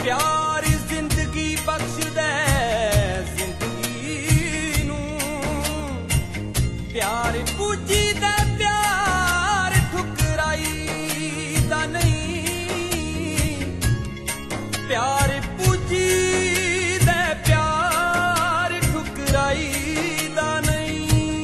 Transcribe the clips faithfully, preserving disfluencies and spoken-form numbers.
प्यार जिंदगी बख्श दे जिंदगी नू प्यार पूजी दे प्यार ठुकराई दा नहीं प्यार पूजी दे प्यार ठुकराई दा नहीं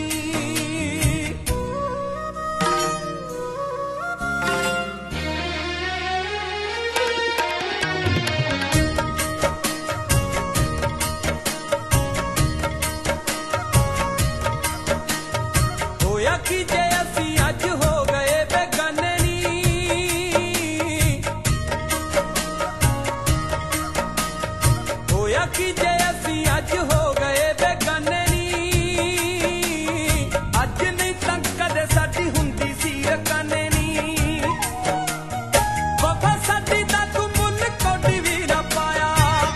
होया कि जे असी अज हो गए बेगाने नी होया कि जे असी अज हो गए बेगाने नी अज नहीं तां कदे साडी हुंदी सी रकाने नी वफा साडी दा तू मुल कोडी भी ना पाया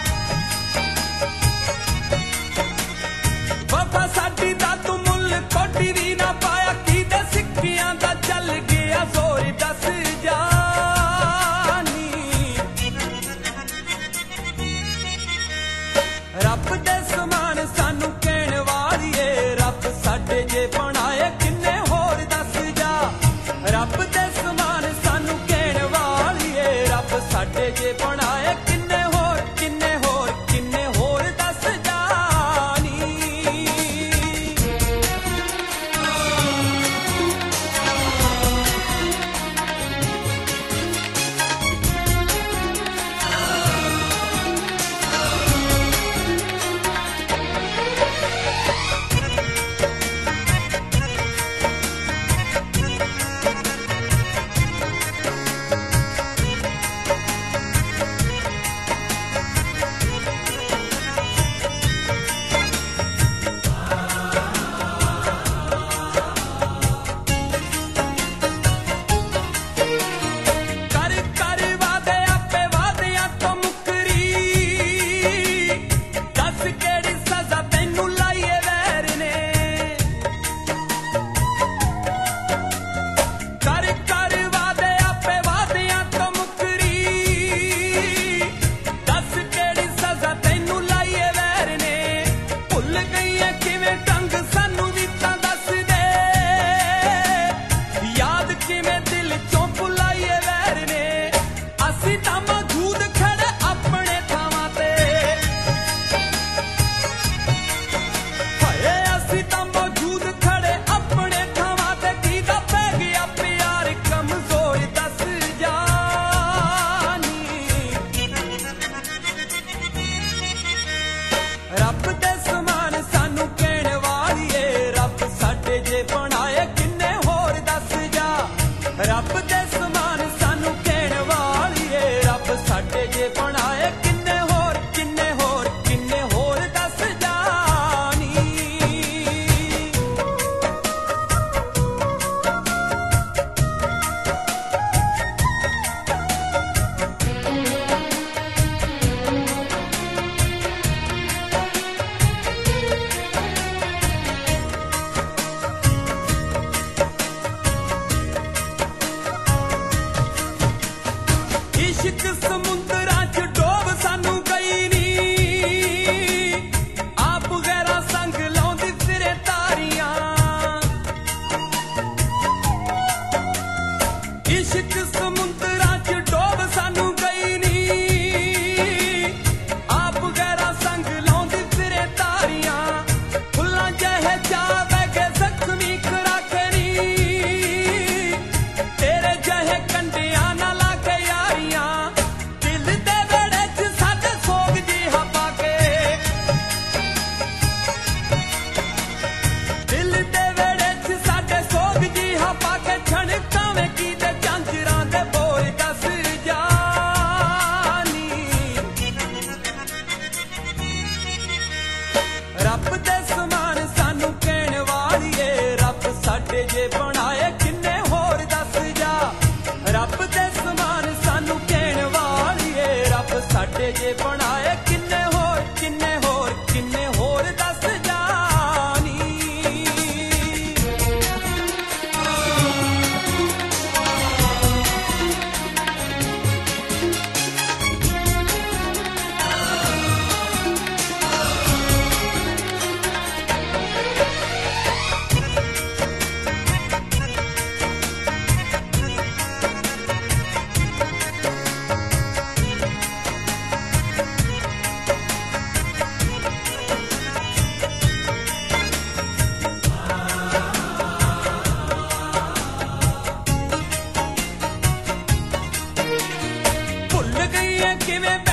वफा साडी दा तू मुल कोडी भी ना पाया की दे सिक्कियां दा चल गया जोर दस जानी रब दे समान सानू कहण वालिए रब साडे जे बनाए किन्ने होर दस जा रब दे समान सानू कहण वालिए रब साडे जे बनाए किन्ने होर किन्ने होर किन्ने होर दस जानी कर कर वादे आपे वादियां तो मुकरी दस केड़ी सजा तैनू लाइए वैर ने कर कर वादे आपे वादियां तो मुकरी दस केड़ी सजा तैनू लाइए वैर ने भुल गई है किवें ढंग सानू भी तां दस दे याद किवें दिल चों भुलाइए वैर ने असी तां मौजूद खड़े अपने थावां ते हाए असी तां मौजूद खड़े अपने थावां ते कीदा पै गया प्यार कमजोर दस जानी रब दे समान सानू कहण वालिए रब साडे जे बनाए किन्ने होर दस जा रब दे समान सानू कहण वालिए रब साडे जे बनाए किन्ने होर किन्ने होर किन्ने होर दस जानी इश्क समुंदरां च डोब सानू गई नी आप गैरा संग लाउंदी फिरे तारियां इश्क समुंदरां च डोब सानू गई नी आप गैरा संग लाउंदी फिरे तारियां फुल्लां जहे चावे के जख्मी करा के नी तेरे जहे कंडियां ना ला के यारियां किवें